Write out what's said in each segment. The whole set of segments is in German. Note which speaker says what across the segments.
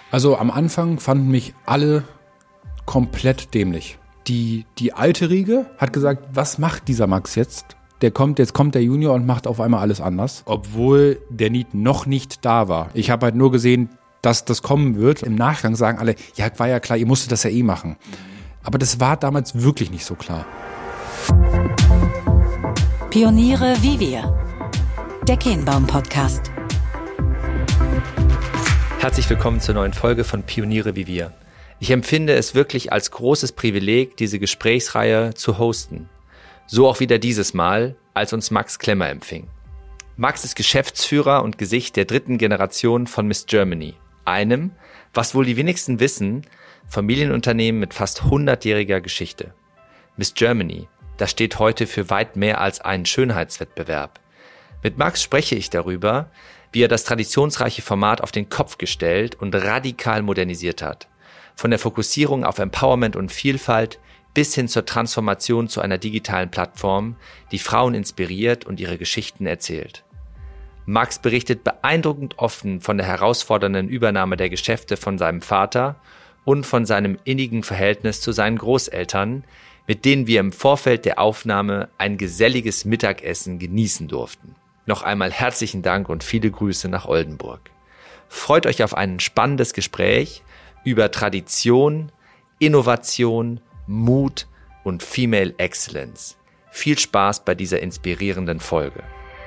Speaker 1: Also am Anfang fanden mich alle komplett dämlich. Die alte Riege hat gesagt, was macht dieser Max jetzt? Jetzt kommt der Junior und macht auf einmal alles anders. Obwohl der Need noch nicht da war. Ich habe halt nur gesehen, dass das kommen wird. Im Nachgang sagen alle, ja, war ja klar, ihr musstet das ja eh machen. Aber das war damals wirklich nicht so klar.
Speaker 2: Pioniere wie wir. Der Kehnbaum-Podcast.
Speaker 3: Herzlich willkommen zur neuen Folge von Pioniere wie wir. Ich empfinde es wirklich als großes Privileg, diese Gesprächsreihe zu hosten. So auch wieder dieses Mal, als uns Max Klemmer empfing. Max ist Geschäftsführer und Gesicht der dritten Generation von Miss Germany. Einem, was wohl die wenigsten wissen, Familienunternehmen mit fast 100-jähriger Geschichte. Miss Germany, das steht heute für weit mehr als einen Schönheitswettbewerb. Mit Max spreche ich darüber, wie er das traditionsreiche Format auf den Kopf gestellt und radikal modernisiert hat. Von der Fokussierung auf Empowerment und Vielfalt bis hin zur Transformation zu einer digitalen Plattform, die Frauen inspiriert und ihre Geschichten erzählt. Max berichtet beeindruckend offen von der herausfordernden Übernahme der Geschäfte von seinem Vater und von seinem innigen Verhältnis zu seinen Großeltern, mit denen wir im Vorfeld der Aufnahme ein geselliges Mittagessen genießen durften. Noch einmal herzlichen Dank und viele Grüße nach Oldenburg. Freut euch auf ein spannendes Gespräch über Tradition, Innovation, Mut und Female Excellence. Viel Spaß bei dieser inspirierenden Folge.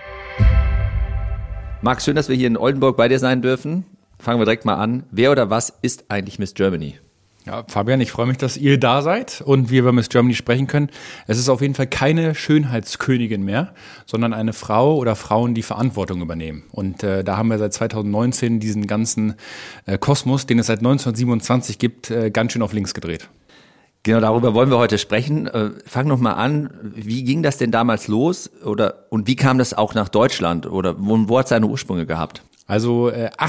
Speaker 3: Max, schön, dass wir hier in Oldenburg bei dir sein dürfen. Fangen wir direkt mal an. Wer oder was ist eigentlich Miss Germany?
Speaker 1: Ja, Fabian, ich freue mich, dass ihr da seid und wir über Miss Germany sprechen können. Es ist auf jeden Fall keine Schönheitskönigin mehr, sondern eine Frau oder Frauen, die Verantwortung übernehmen. Und da haben wir seit 2019 diesen ganzen Kosmos, den es seit 1927 gibt, ganz schön auf links gedreht.
Speaker 3: Genau, darüber wollen wir heute sprechen. Fang noch mal an. Wie ging das denn damals los? Und wie kam das auch nach Deutschland? Oder wo hat es seine Ursprünge gehabt?
Speaker 1: Also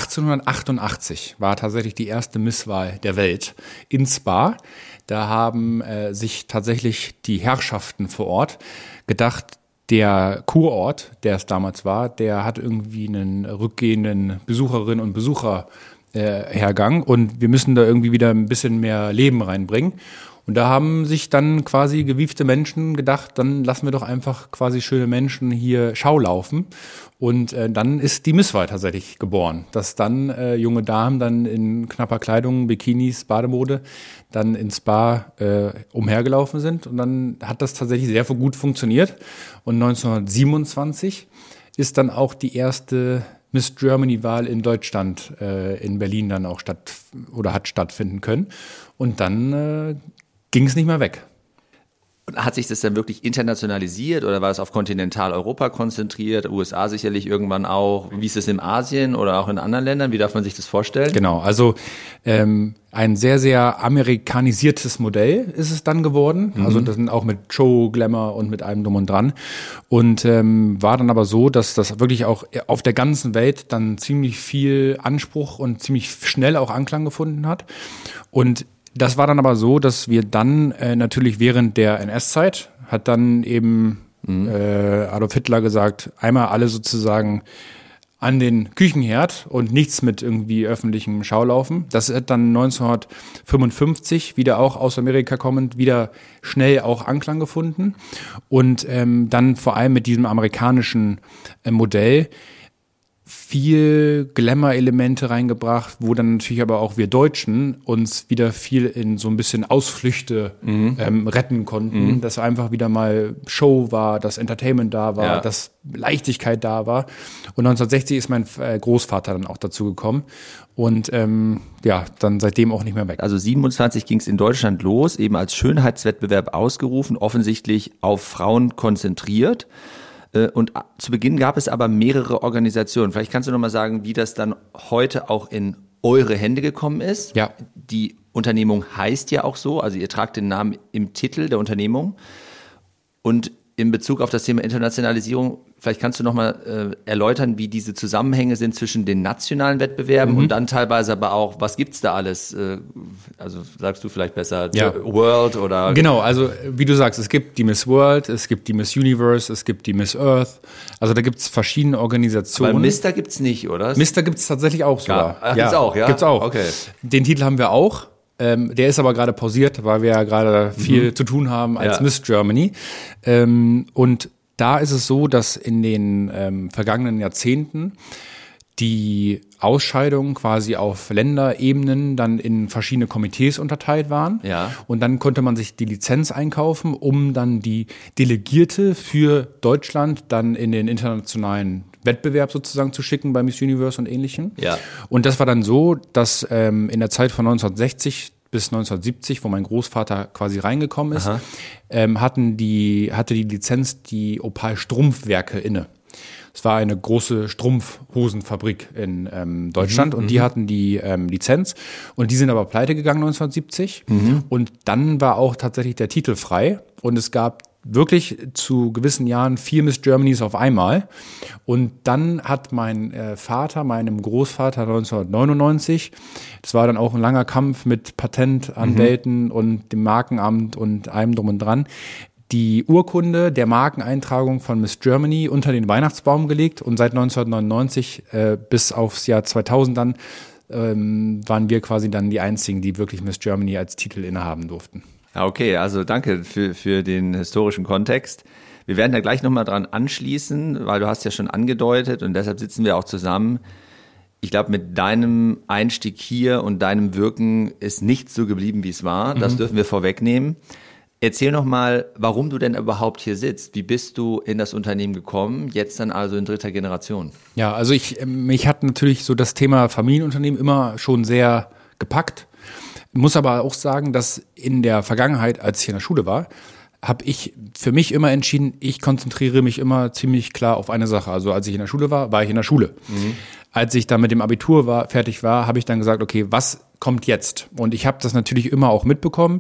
Speaker 1: 1888 war tatsächlich die erste Misswahl der Welt in Spa. Da haben sich tatsächlich die Herrschaften vor Ort gedacht, der Kurort, der es damals war, der hat irgendwie einen rückgehenden Besucherinnen und Besucherhergang und wir müssen da irgendwie wieder ein bisschen mehr Leben reinbringen. Und da haben sich dann quasi gewiefte Menschen gedacht, dann lassen wir doch einfach quasi schöne Menschen hier Schau laufen. Und dann ist die Misswahl tatsächlich geboren, dass dann junge Damen dann in knapper Kleidung, Bikinis, Bademode dann ins Spa umhergelaufen sind. Und dann hat das tatsächlich sehr gut funktioniert. Und 1927 ist dann auch die erste Miss Germany-Wahl in Deutschland in Berlin dann auch hat stattfinden können. Und dann ging es nicht mehr weg.
Speaker 3: Hat sich das dann wirklich internationalisiert oder war es auf Kontinentaleuropa konzentriert, USA sicherlich irgendwann auch? Wie ist es in Asien oder auch in anderen Ländern? Wie darf man sich das vorstellen?
Speaker 1: Genau, also ein sehr, sehr amerikanisiertes Modell ist es dann geworden. Also das sind auch mit Show, Glamour und mit allem drum und dran. Und war dann aber so, dass das wirklich auch auf der ganzen Welt dann ziemlich viel Anspruch und ziemlich schnell auch Anklang gefunden hat. Und das war dann aber so, dass wir dann natürlich während der NS-Zeit hat dann eben Adolf Hitler gesagt, einmal alle sozusagen an den Küchenherd und nichts mit irgendwie öffentlichem Schaulaufen. Das hat dann 1955 wieder auch aus Amerika kommend wieder schnell auch Anklang gefunden und dann vor allem mit diesem amerikanischen Modell viel Glamour-Elemente reingebracht, wo dann natürlich aber auch wir Deutschen uns wieder viel in so ein bisschen Ausflüchte retten konnten, dass einfach wieder mal Show war, dass Entertainment da war, dass Leichtigkeit da war. Und 1960 ist mein Großvater dann auch dazu gekommen und dann seitdem auch nicht mehr weg.
Speaker 3: Also 27 ging es in Deutschland los, eben als Schönheitswettbewerb ausgerufen, offensichtlich auf Frauen konzentriert. Und zu Beginn gab es aber mehrere Organisationen. Vielleicht kannst du noch mal sagen, wie das dann heute auch in eure Hände gekommen ist.
Speaker 1: Ja.
Speaker 3: Die Unternehmung heißt ja auch so, also ihr tragt den Namen im Titel der Unternehmung. Und in Bezug auf das Thema Internationalisierung, Vielleicht kannst du nochmal erläutern, wie diese Zusammenhänge sind zwischen den nationalen Wettbewerben und dann teilweise aber auch, was gibt's da alles? Also sagst du vielleicht besser, World oder...
Speaker 1: Genau, also wie du sagst, es gibt die Miss World, es gibt die Miss Universe, es gibt die Miss Earth. Also da gibt's verschiedene Organisationen.
Speaker 3: Aber Mister gibt's nicht, oder?
Speaker 1: Mister gibt's tatsächlich auch sogar.
Speaker 3: Ach, gibt's auch, ja?
Speaker 1: Gibt's auch.
Speaker 3: Okay.
Speaker 1: Den Titel haben wir auch. Der ist aber gerade pausiert, weil wir ja gerade viel zu tun haben als Miss Germany. Und da ist es so, dass in den vergangenen Jahrzehnten die Ausscheidungen quasi auf Länderebenen dann in verschiedene Komitees unterteilt waren.
Speaker 3: Ja.
Speaker 1: Und dann konnte man sich die Lizenz einkaufen, um dann die Delegierte für Deutschland dann in den internationalen Wettbewerb sozusagen zu schicken bei Miss Universe und Ähnlichem.
Speaker 3: Ja.
Speaker 1: Und das war dann so, dass in der Zeit von 1960 bis 1970, wo mein Großvater quasi reingekommen ist, hatte die Lizenz die Opal Strumpfwerke inne. Es war eine große Strumpfhosenfabrik in Deutschland und die hatten die Lizenz und die sind aber pleite gegangen 1970 und dann war auch tatsächlich der Titel frei und es gab wirklich zu gewissen Jahren 4 Miss Germanys auf einmal. Und dann hat mein Vater, meinem Großvater 1999, das war dann auch ein langer Kampf mit Patentanwälten und dem Markenamt und allem drum und dran, die Urkunde der Markeneintragung von Miss Germany unter den Weihnachtsbaum gelegt. Und seit 1999 bis aufs Jahr 2000 dann waren wir quasi dann die einzigen, die wirklich Miss Germany als Titel innehaben durften.
Speaker 3: Ja, okay, also danke für den historischen Kontext. Wir werden da gleich nochmal dran anschließen, weil du hast ja schon angedeutet und deshalb sitzen wir auch zusammen. Ich glaube, mit deinem Einstieg hier und deinem Wirken ist nichts so geblieben, wie es war. Das dürfen wir vorwegnehmen. Erzähl nochmal, warum du denn überhaupt hier sitzt. Wie bist du in das Unternehmen gekommen, jetzt dann also in 3. Generation?
Speaker 1: Ja, also mich hat natürlich so das Thema Familienunternehmen immer schon sehr gepackt. Muss aber auch sagen, dass in der Vergangenheit, als ich in der Schule war, habe ich für mich immer entschieden, ich konzentriere mich immer ziemlich klar auf eine Sache. Also als ich in der Schule war ich in der Schule. Als ich dann mit dem Abitur fertig war, habe ich dann gesagt, okay, was kommt jetzt? Und ich habe das natürlich immer auch mitbekommen.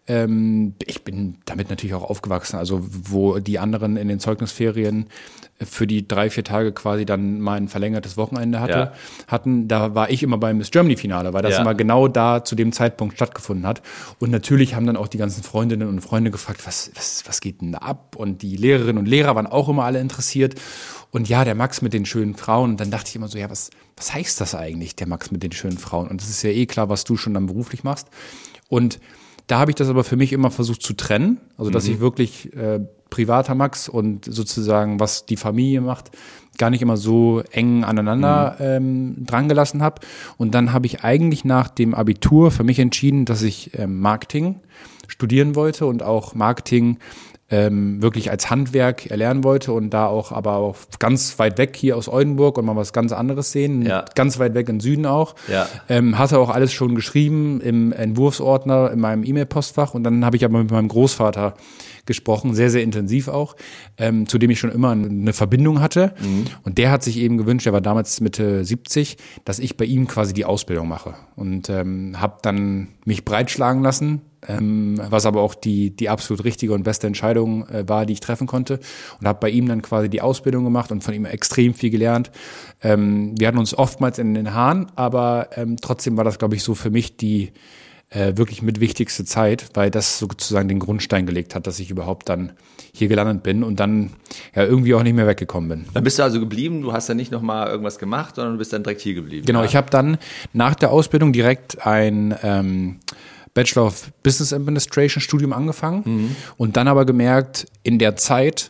Speaker 1: Ich bin damit natürlich auch aufgewachsen. Also wo die anderen in den Zeugnisferien für die 3-4 Tage quasi dann mal ein verlängertes Wochenende hatten, da war ich immer beim Miss Germany Finale, weil das immer genau da zu dem Zeitpunkt stattgefunden hat. Und natürlich haben dann auch die ganzen Freundinnen und Freunde gefragt, was geht denn da ab? Und die Lehrerinnen und Lehrer waren auch immer alle interessiert. Und ja, der Max mit den schönen Frauen. Und dann dachte ich immer so, ja, was heißt das eigentlich, der Max mit den schönen Frauen? Und das ist ja eh klar, was du schon dann beruflich machst. Und da habe ich das aber für mich immer versucht zu trennen. Also, dass ich wirklich privater Max und sozusagen, was die Familie macht, gar nicht immer so eng aneinander dran gelassen habe. Und dann habe ich eigentlich nach dem Abitur für mich entschieden, dass ich Marketing studieren wollte und auch Marketing wirklich als Handwerk erlernen wollte und da aber auch ganz weit weg hier aus Oldenburg und mal was ganz anderes sehen, ganz weit weg im Süden auch. Hatte auch alles schon geschrieben im Entwurfsordner in meinem E-Mail-Postfach und dann habe ich aber mit meinem Großvater gesprochen, sehr, sehr intensiv auch, zu dem ich schon immer eine Verbindung hatte. Und der hat sich eben gewünscht, er war damals Mitte 70, dass ich bei ihm quasi die Ausbildung mache. Und habe dann mich breitschlagen lassen, was aber auch die absolut richtige und beste Entscheidung war, die ich treffen konnte. Und habe bei ihm dann quasi die Ausbildung gemacht und von ihm extrem viel gelernt. Wir hatten uns oftmals in den Haaren, aber trotzdem war das, glaube ich, so für mich die wirklich mit wichtigste Zeit, weil das sozusagen den Grundstein gelegt hat, dass ich überhaupt dann hier gelandet bin und dann ja irgendwie auch nicht mehr weggekommen bin.
Speaker 3: Dann bist du also geblieben, du hast dann nicht nochmal irgendwas gemacht, sondern du bist dann direkt hier geblieben.
Speaker 1: Genau, ich habe dann nach der Ausbildung direkt ein Bachelor of Business Administration Studium angefangen und dann aber gemerkt, in der Zeit,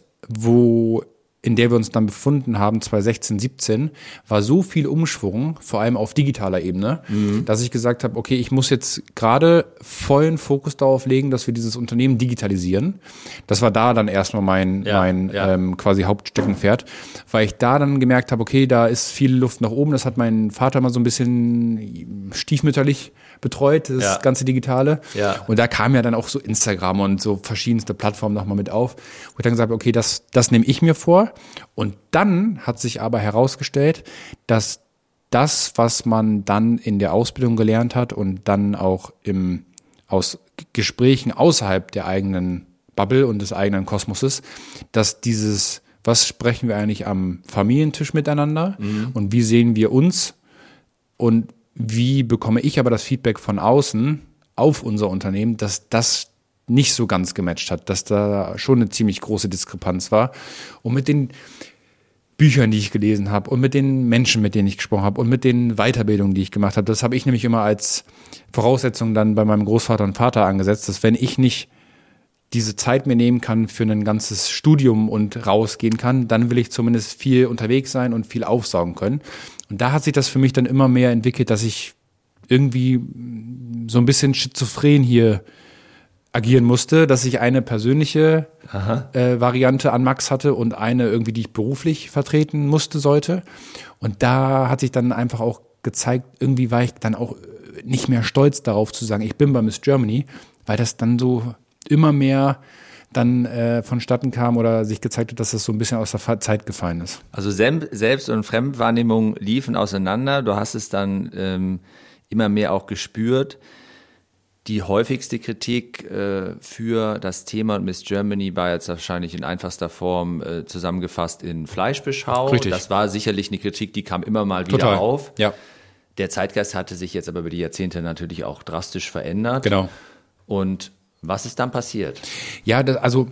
Speaker 1: in der wir uns dann befunden haben, 2016, 17, war so viel Umschwung, vor allem auf digitaler Ebene, dass ich gesagt habe, okay, ich muss jetzt gerade vollen Fokus darauf legen, dass wir dieses Unternehmen digitalisieren. Das war da dann erstmal mein quasi Hauptsteckenpferd, weil ich da dann gemerkt habe, okay, da ist viel Luft nach oben. Das hat mein Vater mal so ein bisschen stiefmütterlich betreut, das ganze Digitale. Und da kam ja dann auch so Instagram und so verschiedenste Plattformen nochmal mit auf. Wo ich dann gesagt habe, okay, das nehme ich mir vor. Und dann hat sich aber herausgestellt, dass das, was man dann in der Ausbildung gelernt hat und dann auch aus Gesprächen außerhalb der eigenen Bubble und des eigenen Kosmoses, dass dieses was sprechen wir eigentlich am Familientisch miteinander und wie sehen wir uns und wie bekomme ich aber das Feedback von außen auf unser Unternehmen, dass das nicht so ganz gematcht hat, dass da schon eine ziemlich große Diskrepanz war. Und mit den Büchern, die ich gelesen habe und mit den Menschen, mit denen ich gesprochen habe und mit den Weiterbildungen, die ich gemacht habe, das habe ich nämlich immer als Voraussetzung dann bei meinem Großvater und Vater angesetzt, dass wenn ich nicht diese Zeit mir nehmen kann für ein ganzes Studium und rausgehen kann, dann will ich zumindest viel unterwegs sein und viel aufsaugen können. Und da hat sich das für mich dann immer mehr entwickelt, dass ich irgendwie so ein bisschen schizophren hier agieren musste, dass ich eine persönliche Variante an Max hatte und eine irgendwie, die ich beruflich vertreten sollte. Und da hat sich dann einfach auch gezeigt, irgendwie war ich dann auch nicht mehr stolz darauf zu sagen, ich bin bei Miss Germany, weil das dann so immer mehr dann vonstatten kam oder sich gezeigt hat, dass das so ein bisschen aus der Zeit gefallen ist.
Speaker 3: Also Selbst- und Fremdwahrnehmung liefen auseinander. Du hast es dann immer mehr auch gespürt. Die häufigste Kritik für das Thema Miss Germany war jetzt wahrscheinlich in einfachster Form zusammengefasst in Fleischbeschau.
Speaker 1: Richtig.
Speaker 3: Das war sicherlich eine Kritik, die kam immer mal wieder auf.
Speaker 1: Ja.
Speaker 3: Der Zeitgeist hatte sich jetzt aber über die Jahrzehnte natürlich auch drastisch verändert.
Speaker 1: Genau.
Speaker 3: Und was ist dann passiert?
Speaker 1: Ja, also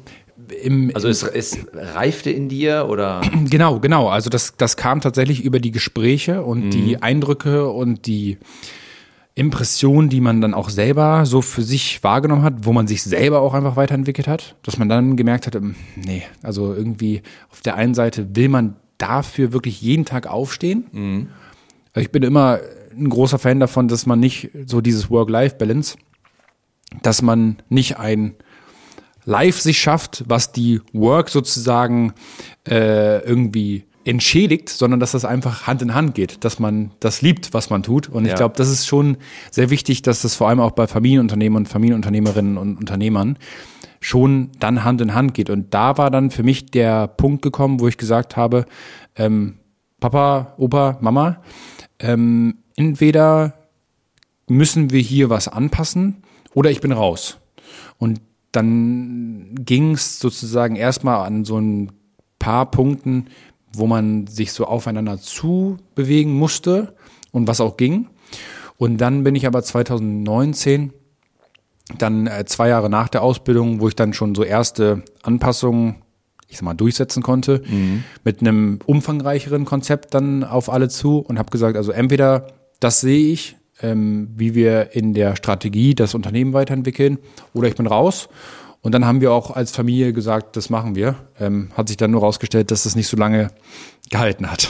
Speaker 3: es reifte in dir oder?
Speaker 1: Genau. Also das kam tatsächlich über die Gespräche und die Eindrücke und die Impressionen, die man dann auch selber so für sich wahrgenommen hat, wo man sich selber auch einfach weiterentwickelt hat, dass man dann gemerkt hat, nee, also irgendwie auf der einen Seite will man dafür wirklich jeden Tag aufstehen. Also ich bin immer ein großer Fan davon, dass man nicht so dieses Work-Life-Balance, dass man nicht ein Life sich schafft, was die Work sozusagen irgendwie entschädigt, sondern dass das einfach Hand in Hand geht, dass man das liebt, was man tut. Und ich glaube, das ist schon sehr wichtig, dass das vor allem auch bei Familienunternehmen und Familienunternehmerinnen und Unternehmern schon dann Hand in Hand geht. Und da war dann für mich der Punkt gekommen, wo ich gesagt habe, Papa, Opa, Mama, entweder müssen wir hier was anpassen oder ich bin raus. Und dann ging es sozusagen erstmal an so ein paar Punkten, wo man sich so aufeinander zu bewegen musste und was auch ging. Und dann bin ich aber 2019, dann 2 Jahre nach der Ausbildung, wo ich dann schon so erste Anpassungen, ich sag mal, durchsetzen konnte, mit einem umfangreicheren Konzept dann auf alle zu und habe gesagt, also entweder das sehe ich, wie wir in der Strategie das Unternehmen weiterentwickeln, oder ich bin raus. Und dann haben wir auch als Familie gesagt, das machen wir. Hat sich dann nur rausgestellt, dass das nicht so lange gehalten hat.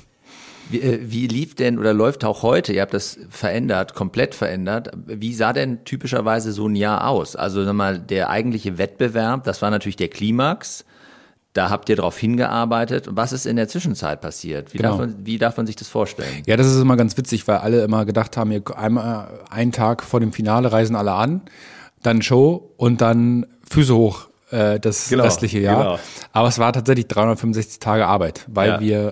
Speaker 3: Wie lief denn oder läuft auch heute, ihr habt das verändert, komplett verändert, wie sah denn typischerweise so ein Jahr aus? Also sag mal, der eigentliche Wettbewerb, das war natürlich der Klimax, da habt ihr drauf hingearbeitet. Was ist in der Zwischenzeit passiert? Wie darf man sich das vorstellen?
Speaker 1: Ja, das ist immer ganz witzig, weil alle immer gedacht haben, einmal einen Tag vor dem Finale reisen alle an, dann Show und dann Füße hoch das restliche Jahr. Genau. Aber es war tatsächlich 365 Tage Arbeit, weil wir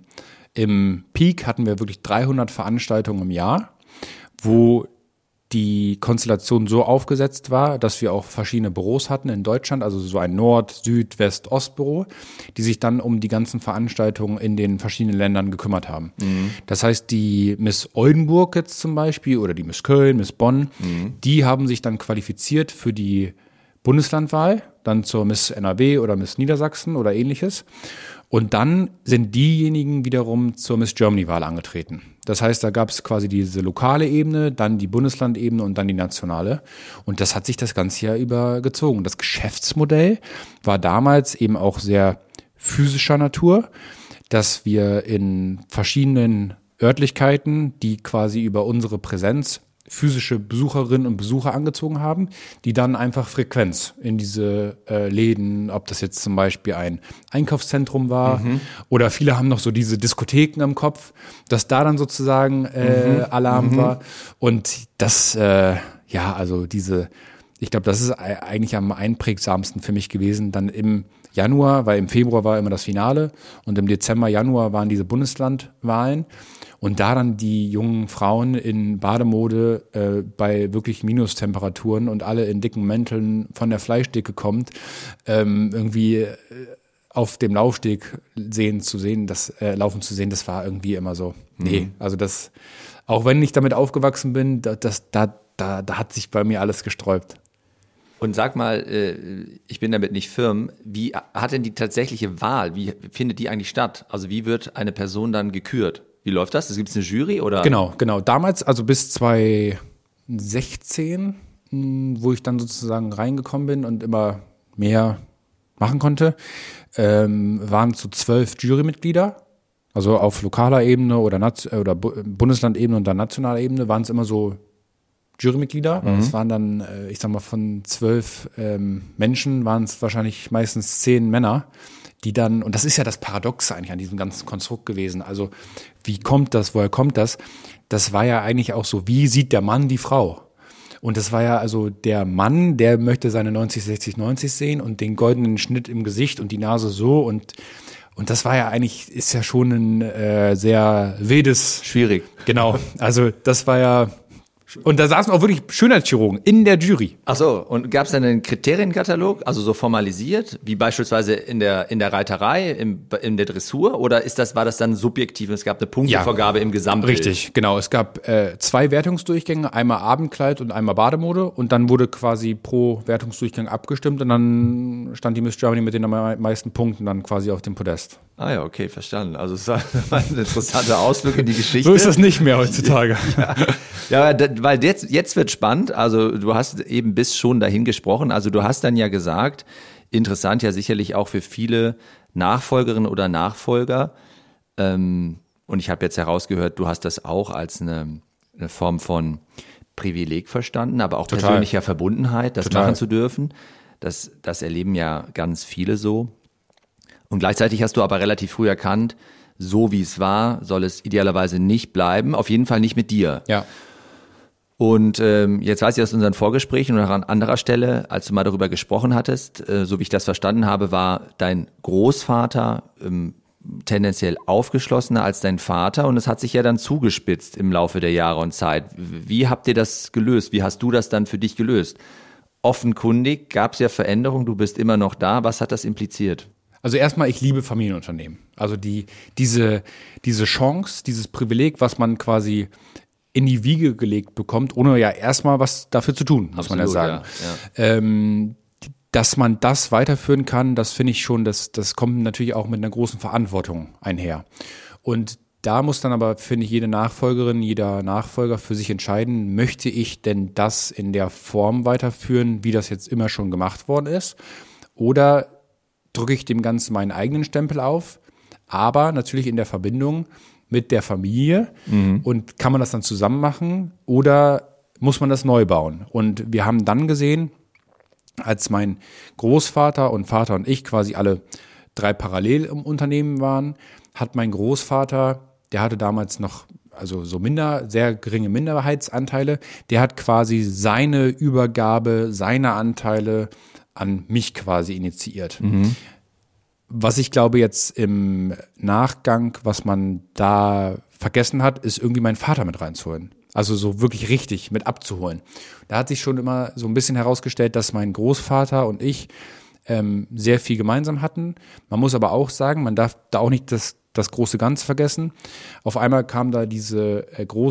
Speaker 1: im Peak hatten wir wirklich 300 Veranstaltungen im Jahr, wo die Konstellation so aufgesetzt war, dass wir auch verschiedene Büros hatten in Deutschland, also so ein Nord-, Süd-, West-, Ost-Büro, die sich dann um die ganzen Veranstaltungen in den verschiedenen Ländern gekümmert haben. Das heißt, die Miss Oldenburg jetzt zum Beispiel oder die Miss Köln, Miss Bonn, die haben sich dann qualifiziert für die Bundeslandwahl, dann zur Miss NRW oder Miss Niedersachsen oder ähnliches. Und dann sind diejenigen wiederum zur Miss Germany-Wahl angetreten. Das heißt, da gab es quasi diese lokale Ebene, dann die Bundeslandebene und dann die nationale. Und das hat sich das ganze Jahr über gezogen. Das Geschäftsmodell war damals eben auch sehr physischer Natur, dass wir in verschiedenen Örtlichkeiten, die quasi über unsere Präsenz physische Besucherinnen und Besucher angezogen haben, die dann einfach Frequenz in diese Läden, ob das jetzt zum Beispiel ein Einkaufszentrum war oder viele haben noch so diese Diskotheken im Kopf, dass da dann sozusagen Alarm war. Und das, also ich glaube, das ist eigentlich am einprägsamsten für mich gewesen, dann im Januar, weil im Februar war immer das Finale und im Dezember, Januar waren diese Bundeslandwahlen. Und da dann die jungen Frauen in Bademode bei wirklich Minustemperaturen und alle in dicken Mänteln von der Fleischdicke kommt, irgendwie auf dem Laufsteg laufen zu sehen, das war irgendwie immer so. Nee, also das, auch wenn ich damit aufgewachsen bin, da hat sich bei mir alles gesträubt.
Speaker 3: Und sag mal, ich bin damit nicht firm, wie hat denn die tatsächliche Wahl, wie findet die eigentlich statt? Also wie wird eine Person dann gekürt? Wie läuft das? Gibt es eine Jury oder?
Speaker 1: Genau. Damals, also bis 2016, wo ich dann sozusagen reingekommen bin und immer mehr machen konnte, waren so 12 Jurymitglieder. Also auf lokaler Ebene oder Bundeslandebene und dann nationaler Ebene waren es immer so Jurymitglieder. Es waren dann, ich sag mal, von 12 Menschen waren es wahrscheinlich meistens 10 Männer, die dann, und das ist ja das Paradoxe eigentlich an diesem ganzen Konstrukt gewesen. Also wie kommt das, woher kommt das? Das war ja eigentlich auch so, wie sieht der Mann die Frau? Und das war ja also der Mann, der möchte seine 90, 60, 90 sehen und den goldenen Schnitt im Gesicht und die Nase so und das war ja eigentlich, ist ja schon ein sehr wildes.
Speaker 3: Schwierig.
Speaker 1: Genau, also das war ja, und da saßen auch wirklich Schönheitschirurgen in der Jury.
Speaker 3: Ach so, und gab es dann einen Kriterienkatalog, also so formalisiert, wie beispielsweise in der Reiterei, in der Dressur, oder war das dann subjektiv und es gab eine Punktevergabe im Gesamtbild?
Speaker 1: Richtig, genau. Es gab 2 Wertungsdurchgänge, einmal Abendkleid und einmal Bademode und dann wurde quasi pro Wertungsdurchgang abgestimmt und dann stand die Miss Germany mit den meisten Punkten dann quasi auf dem Podest.
Speaker 3: Ah ja, okay, verstanden. Also es war ein interessanter Ausflug in die Geschichte.
Speaker 1: So ist das nicht mehr heutzutage.
Speaker 3: Ja, weil jetzt wird spannend. Also du hast eben bis schon dahin gesprochen. Also du hast dann ja gesagt, interessant ja sicherlich auch für viele Nachfolgerinnen oder Nachfolger. Und ich habe jetzt herausgehört, du hast das auch als eine Form von Privileg verstanden, aber auch persönlicher Verbundenheit, das machen zu dürfen. Das erleben ja ganz viele so. Und gleichzeitig hast du aber relativ früh erkannt, so wie es war, soll es idealerweise nicht bleiben, auf jeden Fall nicht mit dir.
Speaker 1: Ja.
Speaker 3: Und jetzt weiß ich aus unseren Vorgesprächen und auch an anderer Stelle, als du mal darüber gesprochen hattest, so wie ich das verstanden habe, war dein Großvater tendenziell aufgeschlossener als dein Vater und es hat sich ja dann zugespitzt im Laufe der Jahre und Zeit. Wie habt ihr das gelöst? Wie hast du das dann für dich gelöst? Offenkundig gab es ja Veränderungen, du bist immer noch da. Was hat das impliziert?
Speaker 1: Also erstmal, ich liebe Familienunternehmen. Also diese Chance, dieses Privileg, was man quasi in die Wiege gelegt bekommt, ohne ja erstmal was dafür zu tun, muss man ja sagen. Ja. Dass man das weiterführen kann, das finde ich schon, das kommt natürlich auch mit einer großen Verantwortung einher. Und da muss dann aber, finde ich, jede Nachfolgerin, jeder Nachfolger für sich entscheiden, möchte ich denn das in der Form weiterführen, wie das jetzt immer schon gemacht worden ist? Oder drücke ich dem Ganzen meinen eigenen Stempel auf, aber natürlich in der Verbindung mit der Familie. Und kann man das dann zusammen machen oder muss man das neu bauen? Und wir haben dann gesehen, als mein Großvater und Vater und ich quasi alle 3 parallel im Unternehmen waren, hat mein Großvater, der hatte damals noch also so sehr geringe Minderheitsanteile, der hat quasi seine Übergabe, seine Anteile an mich quasi initiiert. Was ich glaube jetzt im Nachgang, was man da vergessen hat, ist irgendwie meinen Vater mit reinzuholen. Also so wirklich richtig mit abzuholen. Da hat sich schon immer so ein bisschen herausgestellt, dass mein Großvater und ich sehr viel gemeinsam hatten. Man muss aber auch sagen, man darf da auch nicht das große Ganze vergessen. Auf einmal kam da diese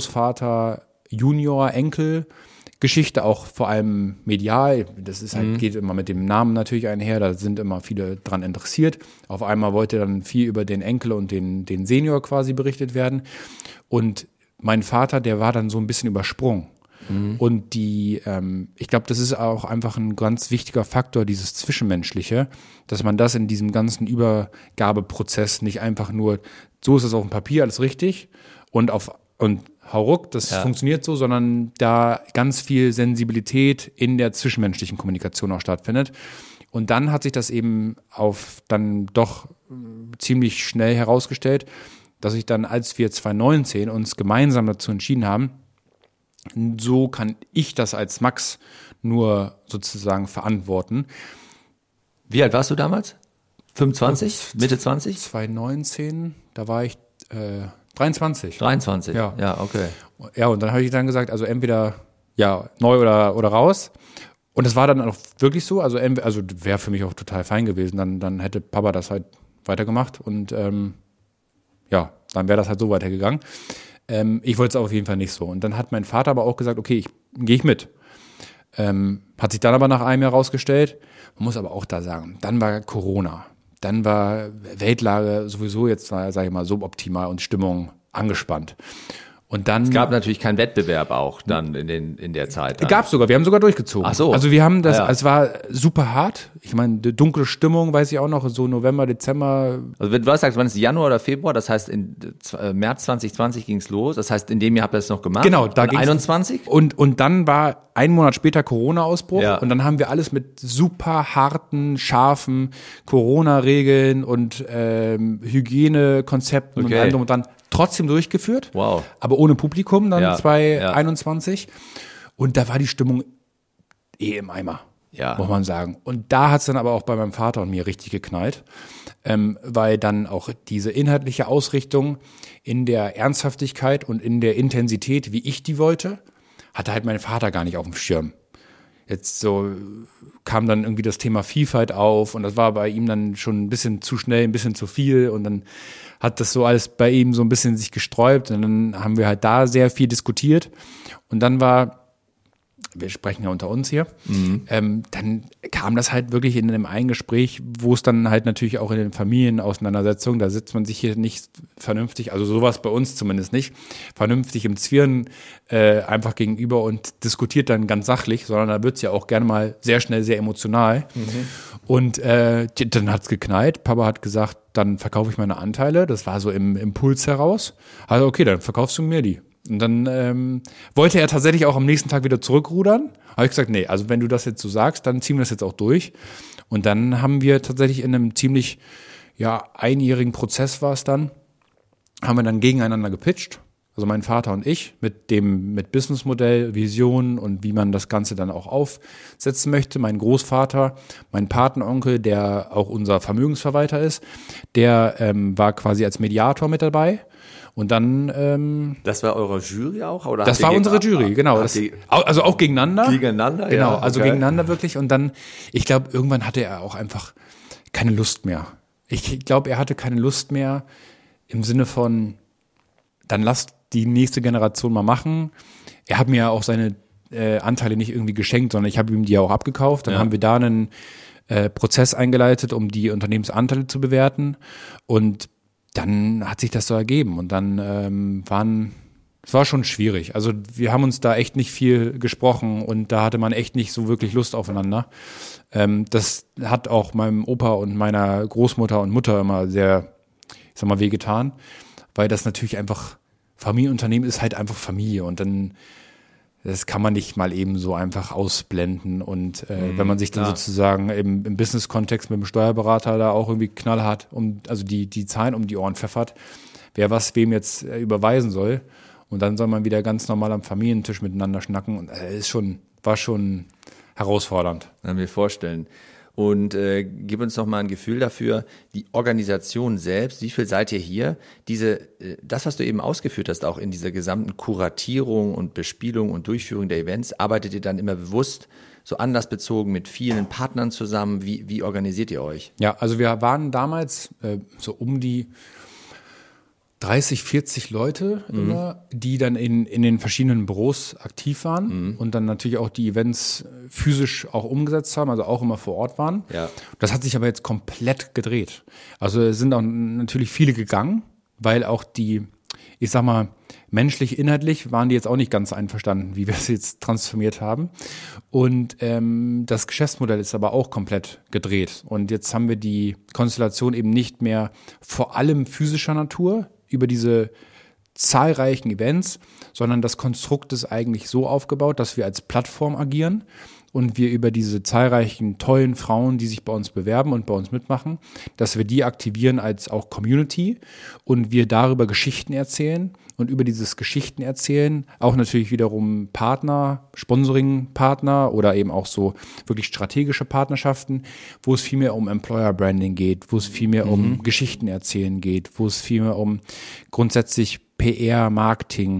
Speaker 1: Großvater-Junior-Enkel-Geschichte, auch vor allem medial. Das ist halt, geht immer mit dem Namen natürlich einher, da sind immer viele dran interessiert. Auf einmal wollte dann viel über den Enkel und den Senior quasi berichtet werden. Und mein Vater, der war dann so ein bisschen übersprungen. Und ich glaube, das ist auch einfach ein ganz wichtiger Faktor, dieses Zwischenmenschliche, dass man das in diesem ganzen Übergabeprozess nicht einfach nur, so ist es auf dem Papier, alles richtig und hauruck, das funktioniert so, sondern da ganz viel Sensibilität in der zwischenmenschlichen Kommunikation auch stattfindet. Und dann hat sich das eben dann doch ziemlich schnell herausgestellt, dass ich dann, als wir 2019 uns gemeinsam dazu entschieden haben, so kann ich das als Max nur sozusagen verantworten.
Speaker 3: Wie alt warst du damals? 25? Mitte 20?
Speaker 1: 2019, da war ich 23.
Speaker 3: 23?
Speaker 1: Ja,
Speaker 3: okay.
Speaker 1: Ja, und dann habe ich dann gesagt, also entweder neu oder raus. Und das war dann auch wirklich so, also wäre für mich auch total fein gewesen, dann hätte Papa das halt weitergemacht und dann wäre das halt so weitergegangen. Ich wollte es auf jeden Fall nicht so. Und dann hat mein Vater aber auch gesagt, okay, gehe ich mit. Hat sich dann aber nach einem Jahr rausgestellt, man muss aber auch da sagen, dann war Corona, dann war Weltlage sowieso jetzt, sage ich mal, suboptimal und Stimmung angespannt. Und dann,
Speaker 3: es gab natürlich keinen Wettbewerb auch dann in der Zeit.
Speaker 1: Gab es sogar, wir haben sogar durchgezogen.
Speaker 3: Ach so.
Speaker 1: Also wir haben das, es war super hart. Ich meine, die dunkle Stimmung, weiß ich auch noch, so November, Dezember.
Speaker 3: Also wenn du sagst, wann ist Januar oder Februar, das heißt in März 2020 ging es los, das heißt in dem Jahr habt ihr es noch gemacht?
Speaker 1: Genau, da
Speaker 3: ging 21?
Speaker 1: Und dann war ein Monat später Corona-Ausbruch und dann haben wir alles mit super harten, scharfen Corona-Regeln und Hygienekonzepten und allem drum und dran trotzdem durchgeführt, aber ohne Publikum dann 2021 und da war die Stimmung im Eimer, muss man sagen. Und da hat es dann aber auch bei meinem Vater und mir richtig geknallt, weil dann auch diese inhaltliche Ausrichtung in der Ernsthaftigkeit und in der Intensität, wie ich die wollte, hatte halt mein Vater gar nicht auf dem Schirm. Jetzt so kam dann irgendwie das Thema Vielfalt auf und das war bei ihm dann schon ein bisschen zu schnell, ein bisschen zu viel und dann hat das so alles bei ihm so ein bisschen sich gesträubt und dann haben wir halt da sehr viel diskutiert und dann wir sprechen ja unter uns hier, dann kam das halt wirklich in einem Eingespräch, wo es dann halt natürlich auch in den Familienauseinandersetzungen, da sitzt man sich hier nicht vernünftig, also sowas bei uns zumindest nicht, vernünftig im Zwirn einfach gegenüber und diskutiert dann ganz sachlich, sondern da wird es ja auch gerne mal sehr schnell sehr emotional. Und dann hat's geknallt, Papa hat gesagt, dann verkaufe ich meine Anteile, das war so im Impuls heraus, also okay, dann verkaufst du mir die. Und dann wollte er tatsächlich auch am nächsten Tag wieder zurückrudern. Habe ich gesagt, nee, also wenn du das jetzt so sagst, dann ziehen wir das jetzt auch durch. Und dann haben wir tatsächlich in einem ziemlich einjährigen Prozess war es dann, haben wir dann gegeneinander gepitcht. Also mein Vater und ich mit Businessmodell, Vision und wie man das Ganze dann auch aufsetzen möchte. Mein Großvater, mein Patenonkel, der auch unser Vermögensverwalter ist, der war quasi als Mediator mit dabei. Und dann
Speaker 3: das war eure Jury auch? Oder
Speaker 1: das war unsere Jury, genau. Also auch gegeneinander.
Speaker 3: Gegeneinander,
Speaker 1: genau, also gegeneinander wirklich. Und dann, ich glaube, irgendwann hatte er auch einfach keine Lust mehr. Ich glaube, er hatte keine Lust mehr im Sinne von, dann lasst die nächste Generation mal machen. Er hat mir ja auch seine Anteile nicht irgendwie geschenkt, sondern ich habe ihm die ja auch abgekauft. Dann haben wir da einen Prozess eingeleitet, um die Unternehmensanteile zu bewerten. Und dann hat sich das so ergeben und dann es war schon schwierig. Also wir haben uns da echt nicht viel gesprochen und da hatte man echt nicht so wirklich Lust aufeinander. Das hat auch meinem Opa und meiner Großmutter und Mutter immer sehr, ich sag mal, wehgetan, weil das natürlich einfach, Familienunternehmen ist halt einfach Familie und dann das kann man nicht mal eben so einfach ausblenden und wenn man sich dann sozusagen im Business-Kontext mit dem Steuerberater da auch irgendwie knallhart also die Zahlen um die Ohren pfeffert, wer was wem jetzt überweisen soll und dann soll man wieder ganz normal am Familientisch miteinander schnacken und war schon herausfordernd.
Speaker 3: Kann mir vorstellen. Und gib uns noch mal ein Gefühl dafür, die Organisation selbst, wie viel seid ihr hier? Das, was du eben ausgeführt hast, auch in dieser gesamten Kuratierung und Bespielung und Durchführung der Events, arbeitet ihr dann immer bewusst so anlassbezogen mit vielen Partnern zusammen? Wie organisiert ihr euch?
Speaker 1: Ja, also wir waren damals so um die 30, 40 Leute immer, die dann in den verschiedenen Büros aktiv waren und dann natürlich auch die Events physisch auch umgesetzt haben, also auch immer vor Ort waren.
Speaker 3: Ja.
Speaker 1: Das hat sich aber jetzt komplett gedreht. Also es sind auch natürlich viele gegangen, weil auch ich sag mal, menschlich, inhaltlich waren die jetzt auch nicht ganz einverstanden, wie wir es jetzt transformiert haben. Und das Geschäftsmodell ist aber auch komplett gedreht. Und jetzt haben wir die Konstellation eben nicht mehr vor allem physischer Natur, über diese zahlreichen Events, sondern das Konstrukt ist eigentlich so aufgebaut, dass wir als Plattform agieren und wir über diese zahlreichen tollen Frauen, die sich bei uns bewerben und bei uns mitmachen, dass wir die aktivieren als auch Community und wir darüber Geschichten erzählen und über dieses Geschichten erzählen auch natürlich wiederum Partner, Sponsoring-Partner oder eben auch so wirklich strategische Partnerschaften, wo es viel mehr um Employer Branding geht, wo es viel mehr um Geschichten erzählen geht, wo es viel mehr um grundsätzlich PR, Marketing,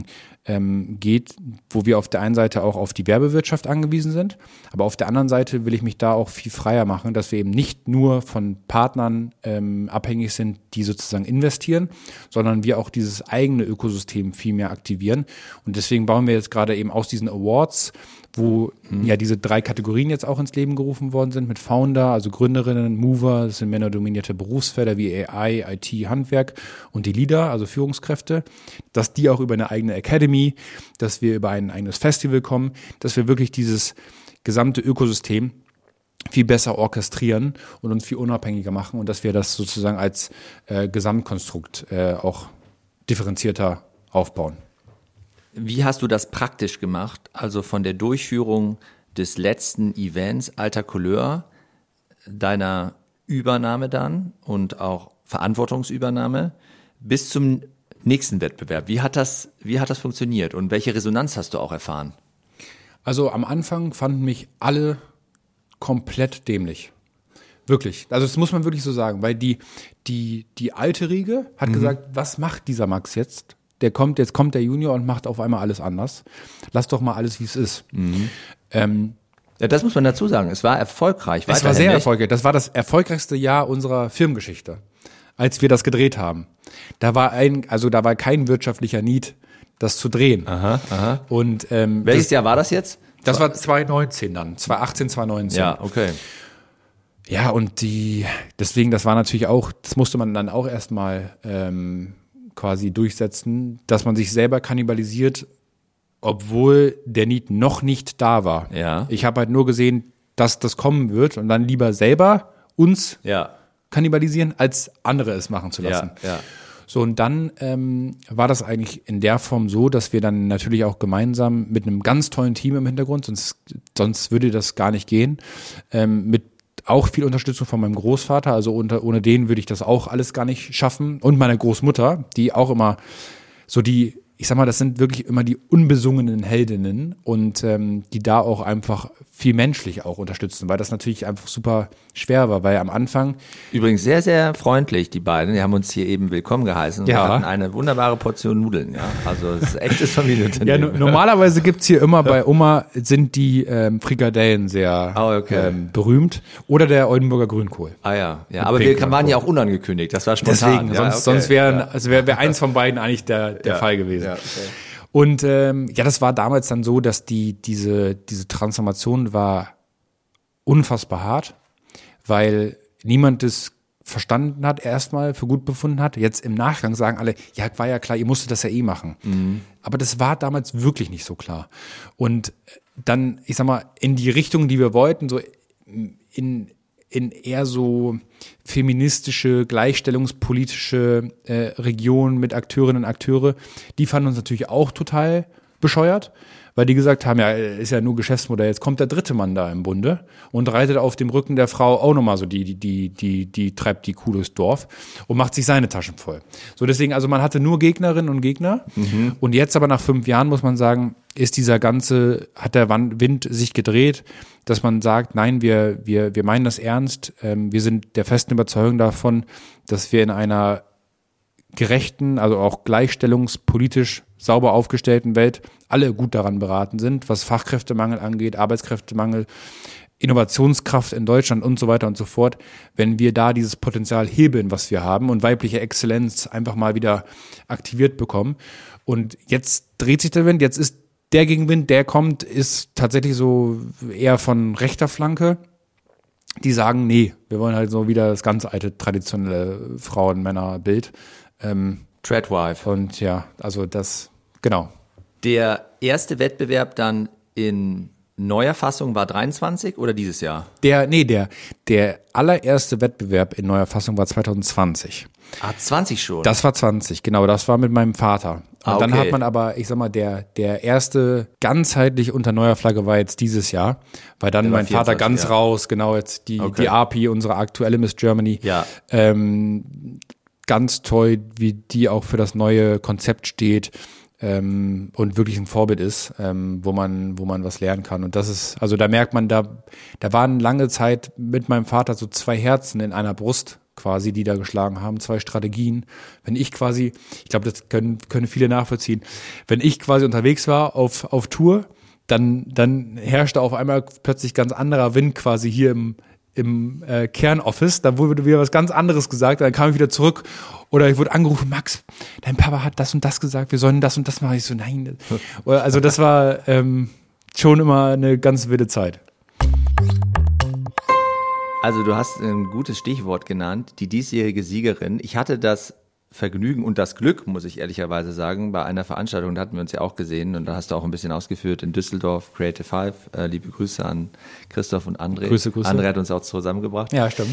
Speaker 1: geht, wo wir auf der einen Seite auch auf die Werbewirtschaft angewiesen sind, aber auf der anderen Seite will ich mich da auch viel freier machen, dass wir eben nicht nur von Partnern abhängig sind, die sozusagen investieren, sondern wir auch dieses eigene Ökosystem viel mehr aktivieren. Und deswegen bauen wir jetzt gerade eben aus diesen Awards, wo ja diese 3 Kategorien jetzt auch ins Leben gerufen worden sind mit Founder, also Gründerinnen, Mover, das sind männerdominierte Berufsfelder wie AI, IT, Handwerk und die Leader, also Führungskräfte, dass die auch über eine eigene Academy, dass wir über ein eigenes Festival kommen, dass wir wirklich dieses gesamte Ökosystem viel besser orchestrieren und uns viel unabhängiger machen und dass wir das sozusagen als Gesamtkonstrukt auch differenzierter aufbauen.
Speaker 3: Wie hast du das praktisch gemacht? Also von der Durchführung des letzten Events Alta Couleur, deiner Übernahme dann und auch Verantwortungsübernahme bis zum nächsten Wettbewerb. Wie hat das funktioniert und welche Resonanz hast du auch erfahren?
Speaker 1: Also am Anfang fanden mich alle komplett dämlich. Wirklich. Also das muss man wirklich so sagen, weil die alte Riege hat gesagt, was macht dieser Max jetzt? Jetzt kommt der Junior und macht auf einmal alles anders. Lass doch mal alles, wie es ist.
Speaker 3: Ja, das muss man dazu sagen. Es war erfolgreich.
Speaker 1: Es war sehr erfolgreich. Das war das erfolgreichste Jahr unserer Filmgeschichte, als wir das gedreht haben. Da war kein wirtschaftlicher Need, das zu drehen.
Speaker 3: Aha.
Speaker 1: Und
Speaker 3: welches Jahr war das jetzt?
Speaker 1: Das war 2019 dann, 2018, 2019.
Speaker 3: Ja, okay.
Speaker 1: Ja, und deswegen, das war natürlich auch, das musste man dann auch erstmal quasi durchsetzen, dass man sich selber kannibalisiert, obwohl der Need noch nicht da war.
Speaker 3: Ja.
Speaker 1: Ich habe halt nur gesehen, dass das kommen wird und dann lieber selber uns kannibalisieren, als andere es machen zu lassen.
Speaker 3: Ja.
Speaker 1: So, und dann war das eigentlich in der Form so, dass wir dann natürlich auch gemeinsam mit einem ganz tollen Team im Hintergrund, sonst würde das gar nicht gehen, mit auch viel Unterstützung von meinem Großvater, also ohne den würde ich das auch alles gar nicht schaffen, und meiner Großmutter, die auch immer so ich sag mal, das sind wirklich immer die unbesungenen Heldinnen und die da auch einfach viel menschlich auch unterstützen, weil das natürlich einfach super schwer war, weil am Anfang...
Speaker 3: Übrigens sehr, sehr freundlich, die beiden, die haben uns hier eben willkommen geheißen und
Speaker 1: Ja.
Speaker 3: hatten eine wunderbare Portion Nudeln, ja, also es ist echtes Familienunternehmen.
Speaker 1: Ja, normalerweise gibt's hier immer bei Oma sind die Frikadellen sehr berühmt oder der Oldenburger Grünkohl.
Speaker 3: Ja, aber wir waren ja auch unangekündigt, das war spontan.
Speaker 1: Deswegen, sonst wäre eins von beiden eigentlich der Fall gewesen.
Speaker 3: Ja, okay.
Speaker 1: Und das war damals dann so, dass diese Transformation war unfassbar hart, weil niemand das verstanden hat, erstmal für gut befunden hat. Jetzt im Nachgang sagen alle, ja, war ja klar, ihr musstet das ja eh machen. Aber das war damals wirklich nicht so klar. Und dann, ich sag mal, in die Richtung, die wir wollten, so in eher so feministische, gleichstellungspolitische Regionen mit Akteurinnen und Akteure, die fanden uns natürlich auch total bescheuert, weil die gesagt haben, ja, ist ja nur Geschäftsmodell, jetzt kommt der dritte Mann da im Bunde und reitet auf dem Rücken der Frau auch nochmal so die treibt die Kuh durchs Dorf und macht sich seine Taschen voll. So deswegen, also man hatte nur Gegnerinnen und Gegner und jetzt aber nach 5 Jahren muss man sagen, hat der Wind sich gedreht, dass man sagt, nein, wir meinen das ernst, wir sind der festen Überzeugung davon, dass wir in einer gerechten, also auch gleichstellungspolitisch sauber aufgestellten Welt alle gut daran beraten sind, was Fachkräftemangel angeht, Arbeitskräftemangel, Innovationskraft in Deutschland und so weiter und so fort, wenn wir da dieses Potenzial hebeln, was wir haben und weibliche Exzellenz einfach mal wieder aktiviert bekommen. Und jetzt dreht sich der Wind, jetzt ist der Gegenwind, der kommt, ist tatsächlich so eher von rechter Flanke. Die sagen, nee, wir wollen halt so wieder das ganz alte, traditionelle Frauen-Männer-Bild.
Speaker 3: Treadwife.
Speaker 1: Und ja, also das, genau.
Speaker 3: Der erste Wettbewerb dann in neuer Fassung war 23 oder dieses Jahr?
Speaker 1: Der allererste Wettbewerb in neuer Fassung war 2020.
Speaker 3: 20 schon?
Speaker 1: Das war 20, genau, das war mit meinem Vater. Und dann
Speaker 3: okay.
Speaker 1: hat man aber, ich sag mal, der erste ganzheitlich unter neuer Flagge war jetzt dieses Jahr, weil dann mein 24, Vater ganz raus, genau, jetzt die API, unsere aktuelle Miss Germany, ganz toll, wie die auch für das neue Konzept steht und wirklich ein Vorbild ist, wo man was lernen kann. Und das ist, also da merkt man, da waren lange Zeit mit meinem Vater so 2 Herzen in einer Brust quasi, die da geschlagen haben, 2 Strategien. Wenn ich quasi, ich glaube, das können viele nachvollziehen, wenn ich quasi unterwegs war auf Tour, dann herrschte auf einmal plötzlich ganz anderer Wind quasi hier im Kernoffice, da wurde wieder was ganz anderes gesagt, dann kam ich wieder zurück oder ich wurde angerufen, Max, dein Papa hat das und das gesagt, wir sollen das und das machen. Ich so, nein. Also das war schon immer eine ganz wilde Zeit.
Speaker 3: Also du hast ein gutes Stichwort genannt, die diesjährige Siegerin. Ich hatte das Vergnügen und das Glück, muss ich ehrlicherweise sagen, bei einer Veranstaltung, da hatten wir uns ja auch gesehen und da hast du auch ein bisschen ausgeführt in Düsseldorf, Creative 5. Liebe Grüße an Christoph und André.
Speaker 1: Grüße.
Speaker 3: André hat uns auch zusammengebracht.
Speaker 1: Ja, stimmt.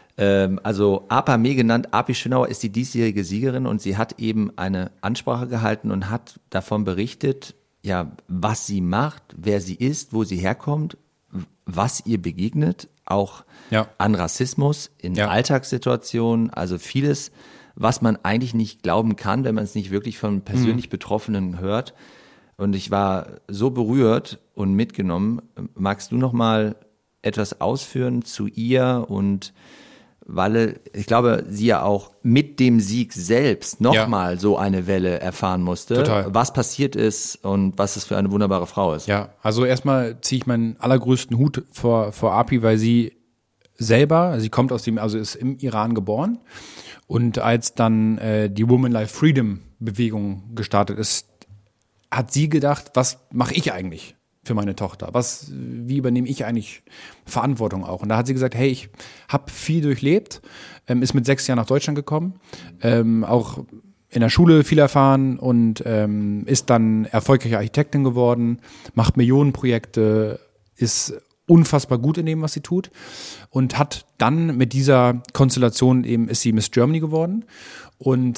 Speaker 3: Also APA genannt, Api Schönauer ist die diesjährige Siegerin und sie hat eben eine Ansprache gehalten und hat davon berichtet, ja, was sie macht, wer sie ist, wo sie herkommt, was ihr begegnet, auch an Rassismus in Alltagssituationen, also vieles, was man eigentlich nicht glauben kann, wenn man es nicht wirklich von persönlich Betroffenen hört. Und ich war so berührt und mitgenommen. Magst du noch mal etwas ausführen zu ihr und weil ich glaube, sie ja auch mit dem Sieg selbst nochmal so eine Welle erfahren musste, was passiert ist und was es für eine wunderbare Frau ist.
Speaker 1: Ja, also erstmal ziehe ich meinen allergrößten Hut vor Api, weil sie selber, sie kommt also ist im Iran geboren und als dann die Women Life Freedom Bewegung gestartet ist, hat sie gedacht, was mache ich eigentlich für meine Tochter? Wie übernehme ich eigentlich Verantwortung auch? Und da hat sie gesagt, hey, ich habe viel durchlebt, ist mit 6 Jahren nach Deutschland gekommen, auch in der Schule viel erfahren und ist dann erfolgreiche Architektin geworden, macht Millionenprojekte, ist unfassbar gut in dem, was sie tut und hat dann mit dieser Konstellation eben, ist sie Miss Germany geworden und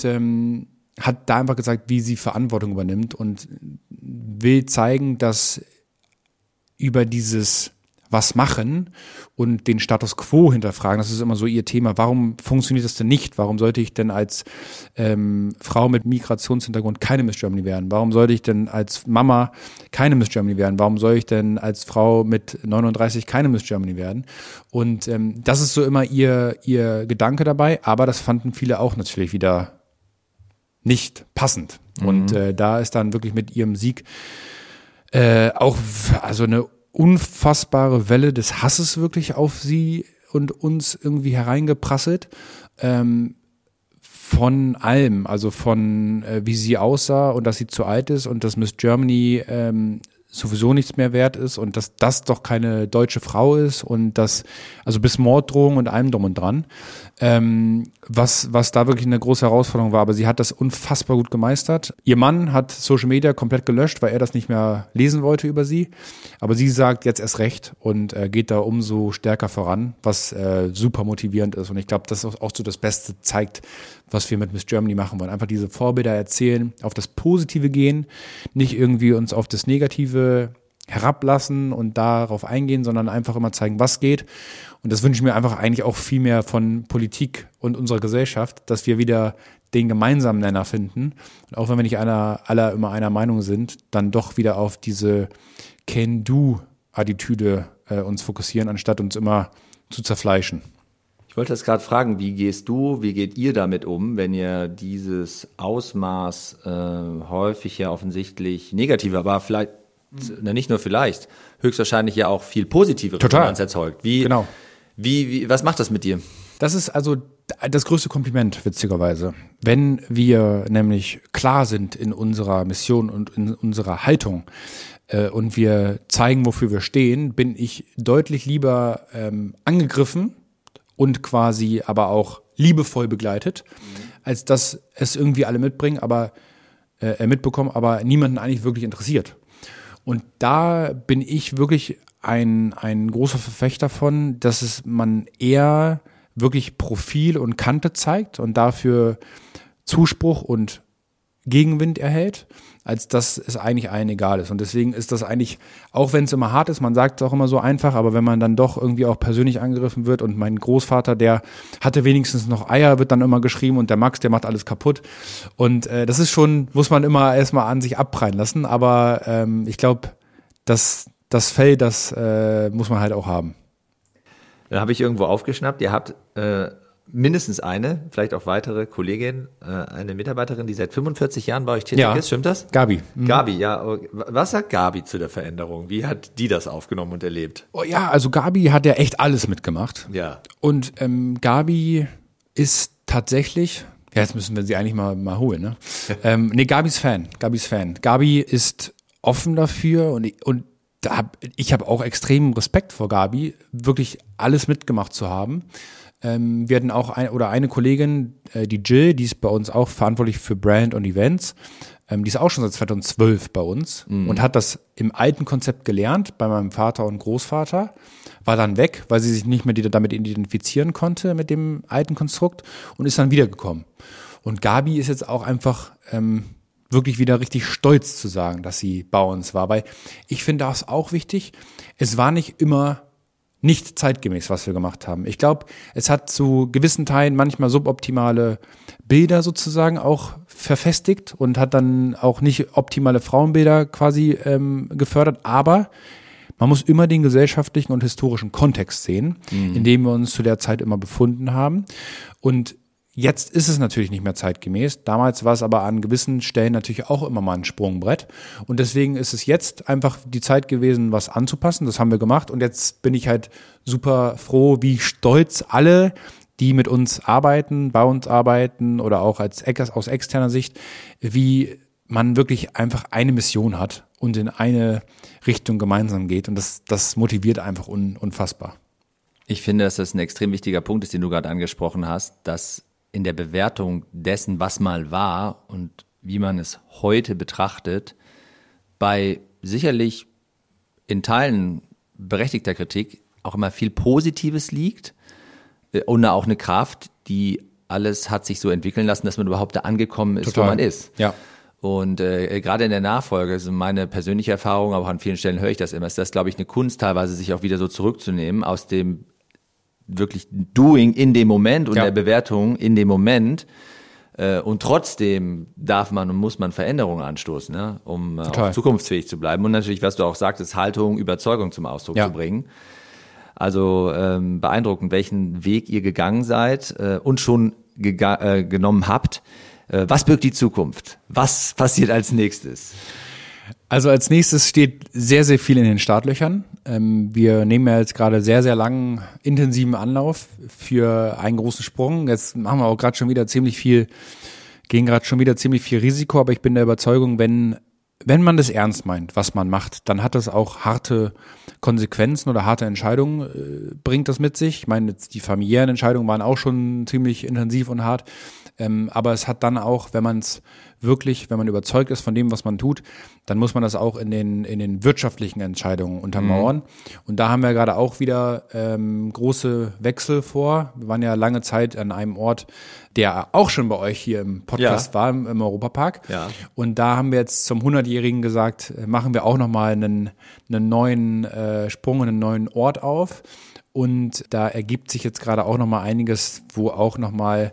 Speaker 1: hat da einfach gesagt, wie sie Verantwortung übernimmt und will zeigen, dass über dieses was machen und den Status quo hinterfragen, das ist immer so ihr Thema. Warum funktioniert das denn nicht? Warum sollte ich denn als Frau mit Migrationshintergrund keine Miss Germany werden? Warum sollte ich denn als Mama keine Miss Germany werden? Warum soll ich denn als Frau mit 39 keine Miss Germany werden? Und das ist so immer ihr Gedanke dabei, aber das fanden viele auch natürlich wieder nicht passend. Und da ist dann wirklich mit ihrem Sieg auch also eine unfassbare Welle des Hasses wirklich auf sie und uns irgendwie hereingeprasselt. Von allem, also von wie sie aussah und dass sie zu alt ist und dass Miss Germany sowieso nichts mehr wert ist und dass das doch keine deutsche Frau ist und das, also bis Morddrohungen und allem drum und dran, was da wirklich eine große Herausforderung war, aber sie hat das unfassbar gut gemeistert. Ihr Mann hat Social Media komplett gelöscht, weil er das nicht mehr lesen wollte über sie, aber sie sagt jetzt erst recht und geht da umso stärker voran, was super motivierend ist und ich glaube, das ist auch so das Beste zeigt, was wir mit Miss Germany machen wollen. Einfach diese Vorbilder erzählen, auf das Positive gehen, nicht irgendwie uns auf das Negative herablassen und darauf eingehen, sondern einfach immer zeigen, was geht. Und das wünsche ich mir einfach eigentlich auch viel mehr von Politik und unserer Gesellschaft, dass wir wieder den gemeinsamen Nenner finden. Und auch wenn wir nicht alle immer einer Meinung sind, dann doch wieder auf diese Can-Do-Attitüde uns fokussieren, anstatt uns immer zu zerfleischen.
Speaker 3: Ich wollte jetzt gerade fragen, wie geht ihr damit um, wenn ihr dieses Ausmaß häufig ja offensichtlich negativ, aber vielleicht, nicht nur vielleicht, höchstwahrscheinlich ja auch viel positive Resonanz erzeugt.
Speaker 1: Genau.
Speaker 3: Was macht das mit dir?
Speaker 1: Das ist also das größte Kompliment, witzigerweise. Wenn wir nämlich klar sind in unserer Mission und in unserer Haltung und wir zeigen, wofür wir stehen, bin ich deutlich lieber angegriffen und quasi aber auch liebevoll begleitet, als dass es irgendwie alle mitbringen, aber mitbekommen, aber niemanden eigentlich wirklich interessiert. Und da bin ich wirklich ein großer Verfechter von, dass man eher wirklich Profil und Kante zeigt und dafür Zuspruch und Gegenwind erhält, als dass es eigentlich allen egal ist. Und deswegen ist das eigentlich, auch wenn es immer hart ist, man sagt es auch immer so einfach, aber wenn man dann doch irgendwie auch persönlich angegriffen wird und mein Großvater, der hatte wenigstens noch Eier, wird dann immer geschrieben und der Max, der macht alles kaputt. Und das ist schon, muss man immer erstmal an sich abprallen lassen, aber ich glaube, das Fell, das muss man halt auch haben.
Speaker 3: Dann habe ich irgendwo aufgeschnappt, ihr habt mindestens eine, vielleicht auch weitere Kollegin, eine Mitarbeiterin, die seit 45 Jahren bei euch tätig ist. Stimmt das?
Speaker 1: Gabi.
Speaker 3: Gabi, ja. Was sagt Gabi zu der Veränderung? Wie hat die das aufgenommen und erlebt?
Speaker 1: Oh ja, also Gabi hat ja echt alles mitgemacht.
Speaker 3: Ja.
Speaker 1: Und Gabi ist tatsächlich, ja, jetzt müssen wir sie eigentlich mal holen, ne? Gabis Fan. Gabi ist offen dafür und ich habe auch extremen Respekt vor Gabi, wirklich alles mitgemacht zu haben. Wir hatten auch eine Kollegin, die Jill, die ist bei uns auch verantwortlich für Brand und Events. Die ist auch schon seit 2012 bei uns und hat das im alten Konzept gelernt, bei meinem Vater und Großvater, war dann weg, weil sie sich nicht mehr damit identifizieren konnte mit dem alten Konstrukt und ist dann wiedergekommen. Und Gabi ist jetzt auch einfach wirklich wieder richtig stolz zu sagen, dass sie bei uns war, weil ich finde das auch wichtig. Es war nicht immer nicht zeitgemäß, was wir gemacht haben. Ich glaube, es hat zu gewissen Teilen manchmal suboptimale Bilder sozusagen auch verfestigt und hat dann auch nicht optimale Frauenbilder quasi gefördert, aber man muss immer den gesellschaftlichen und historischen Kontext sehen, in dem wir uns zu der Zeit immer befunden haben. Und jetzt ist es natürlich nicht mehr zeitgemäß. Damals war es aber an gewissen Stellen natürlich auch immer mal ein Sprungbrett. Und deswegen ist es jetzt einfach die Zeit gewesen, was anzupassen. Das haben wir gemacht. Und jetzt bin ich halt super froh, wie stolz alle, die mit uns arbeiten, bei uns arbeiten oder auch aus externer Sicht, wie man wirklich einfach eine Mission hat und in eine Richtung gemeinsam geht. Und das motiviert einfach unfassbar.
Speaker 3: Ich finde, dass das ein extrem wichtiger Punkt ist, den du gerade angesprochen hast, dass in der Bewertung dessen, was mal war und wie man es heute betrachtet, bei sicherlich in Teilen berechtigter Kritik auch immer viel Positives liegt und auch eine Kraft, die alles hat sich so entwickeln lassen, dass man überhaupt da angekommen ist, wo man ist.
Speaker 1: Ja.
Speaker 3: Und gerade in der Nachfolge, also meine persönliche Erfahrung, aber auch an vielen Stellen höre ich das immer, ist das, glaube ich, eine Kunst teilweise, sich auch wieder so zurückzunehmen aus dem wirklich Doing in dem Moment und der Bewertung in dem Moment. Und trotzdem darf man und muss man Veränderungen anstoßen, ne? Um auch zukunftsfähig zu bleiben. Und natürlich, was du auch sagtest, Haltung, Überzeugung zum Ausdruck zu bringen. Also beeindruckend, welchen Weg ihr gegangen seid und schon genommen habt. Was birgt die Zukunft? Was passiert als nächstes?
Speaker 1: Also als nächstes steht sehr, sehr viel in den Startlöchern. Wir nehmen ja jetzt gerade sehr, sehr langen, intensiven Anlauf für einen großen Sprung. Jetzt machen wir auch gerade schon wieder ziemlich viel Risiko, aber ich bin der Überzeugung, wenn man das ernst meint, was man macht, dann hat das auch harte Konsequenzen oder harte Entscheidungen, bringt das mit sich. Ich meine, jetzt die familiären Entscheidungen waren auch schon ziemlich intensiv und hart. Aber es hat dann auch, wenn man überzeugt ist von dem, was man tut, dann muss man das auch in den wirtschaftlichen Entscheidungen untermauern. Und da haben wir gerade auch wieder große Wechsel vor. Wir waren ja lange Zeit an einem Ort, der auch schon bei euch hier im Podcast war, im Europapark. Ja. Und da haben wir jetzt zum 100-Jährigen gesagt, machen wir auch nochmal einen neuen Sprung, einen neuen Ort auf. Und da ergibt sich jetzt gerade auch nochmal einiges, wo auch nochmal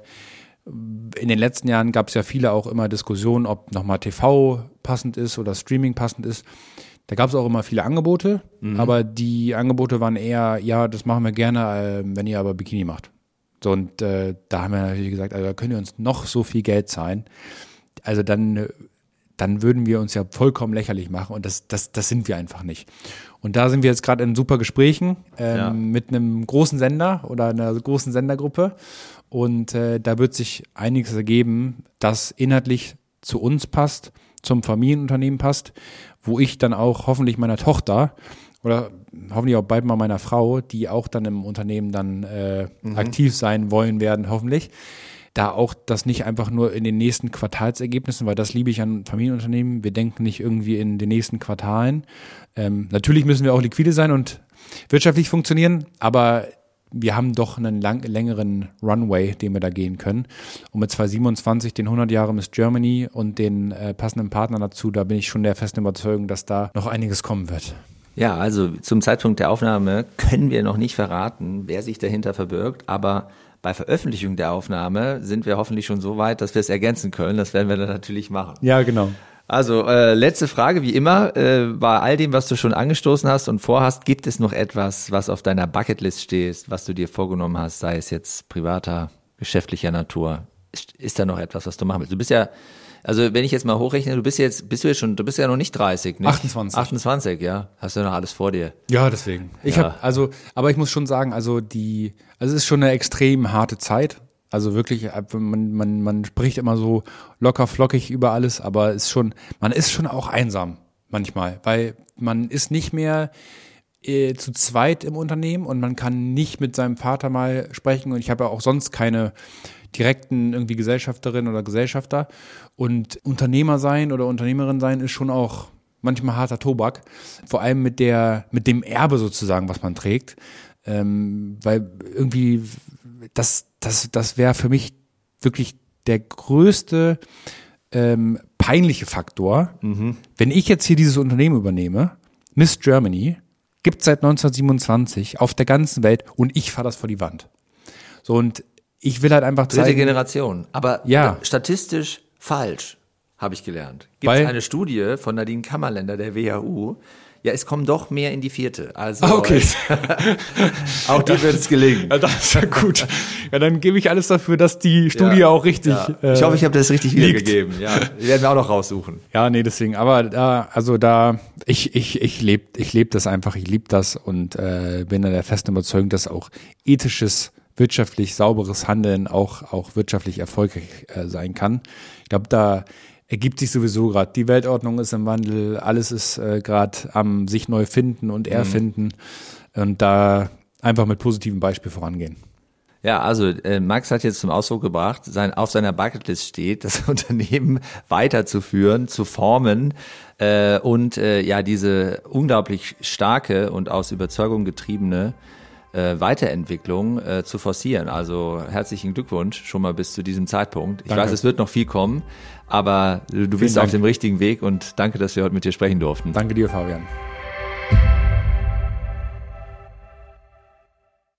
Speaker 1: in den letzten Jahren gab es ja viele auch immer Diskussionen, ob nochmal TV passend ist oder Streaming passend ist. Da gab es auch immer viele Angebote, aber die Angebote waren eher, ja, das machen wir gerne, wenn ihr aber Bikini macht. So, und da haben wir natürlich gesagt, also da könnt ihr uns noch so viel Geld zahlen. Also dann würden wir uns ja vollkommen lächerlich machen und das sind wir einfach nicht. Und da sind wir jetzt gerade in super Gesprächen mit einem großen Sender oder einer großen Sendergruppe. Und da wird sich einiges ergeben, das inhaltlich zu uns passt, zum Familienunternehmen passt, wo ich dann auch hoffentlich meiner Tochter oder hoffentlich auch bald mal meiner Frau, die auch dann im Unternehmen dann aktiv sein wollen werden, hoffentlich, da auch das nicht einfach nur in den nächsten Quartalsergebnissen, weil das liebe ich an Familienunternehmen. Wir denken nicht irgendwie in den nächsten Quartalen. Natürlich müssen wir auch liquide sein und wirtschaftlich funktionieren, aber wir haben doch einen längeren Runway, den wir da gehen können. Und mit 2027 den 100 Jahre Miss Germany und den passenden Partner dazu, da bin ich schon der festen Überzeugung, dass da noch einiges kommen wird.
Speaker 3: Ja, also zum Zeitpunkt der Aufnahme können wir noch nicht verraten, wer sich dahinter verbirgt, aber bei Veröffentlichung der Aufnahme sind wir hoffentlich schon so weit, dass wir es ergänzen können. Das werden wir dann natürlich machen.
Speaker 1: Ja, genau.
Speaker 3: Also letzte Frage, wie immer, bei all dem, was du schon angestoßen hast und vorhast, gibt es noch etwas, was auf deiner Bucketlist steht, was du dir vorgenommen hast, sei es jetzt privater geschäftlicher Natur? Ist da noch etwas, was du machen willst? Du bist ja, also wenn ich jetzt mal hochrechne, du bist ja noch nicht 30, nicht?
Speaker 1: 28.
Speaker 3: 28, ja. Hast du ja noch alles vor dir.
Speaker 1: Ja, deswegen. Aber ich muss schon sagen, es ist schon eine extrem harte Zeit. Also wirklich, man spricht immer so locker flockig über alles, aber man ist schon auch einsam manchmal, weil man ist nicht mehr zu zweit im Unternehmen und man kann nicht mit seinem Vater mal sprechen und ich habe ja auch sonst keine direkten irgendwie Gesellschafterin oder Gesellschafter und Unternehmer sein oder Unternehmerin sein ist schon auch manchmal harter Tobak, vor allem mit dem Erbe sozusagen, was man trägt, weil irgendwie das wäre für mich wirklich der größte peinliche Faktor, wenn ich jetzt hier dieses Unternehmen übernehme, Miss Germany, gibt es seit 1927 auf der ganzen Welt und ich fahre das vor die Wand. So, und ich will halt einfach zeigen.
Speaker 3: Dritte Generation, aber
Speaker 1: ja.
Speaker 3: Statistisch falsch, habe ich gelernt. Gibt es eine Studie von Nadine Kammerländer, der WHU, ja, es kommen doch mehr in die 4. Also
Speaker 1: okay.
Speaker 3: Auch dir wird es gelingen.
Speaker 1: Ja, das ist ja gut. Ja, dann gebe ich alles dafür, dass die Studie auch richtig
Speaker 3: Ich hoffe, ich habe das richtig wiedergegeben. Ja, die werden wir auch noch raussuchen.
Speaker 1: Ja, nee, deswegen. Aber ich lebe das einfach, ich liebe das und bin da der festen Überzeugung, dass auch ethisches, wirtschaftlich sauberes Handeln auch wirtschaftlich erfolgreich sein kann. Ich glaube, da ergibt sich sowieso gerade. Die Weltordnung ist im Wandel, alles ist gerade am sich neu finden und erfinden und da einfach mit positivem Beispiel vorangehen.
Speaker 3: Ja, also Max hat jetzt zum Ausdruck gebracht, auf seiner Bucketlist steht, das Unternehmen weiterzuführen, zu formen und diese unglaublich starke und aus Überzeugung getriebene Weiterentwicklung zu forcieren. Also herzlichen Glückwunsch schon mal bis zu diesem Zeitpunkt. Ich weiß, es wird noch viel kommen, aber du bist auf dem richtigen Weg und danke, dass wir heute mit dir sprechen durften.
Speaker 1: Danke dir, Fabian.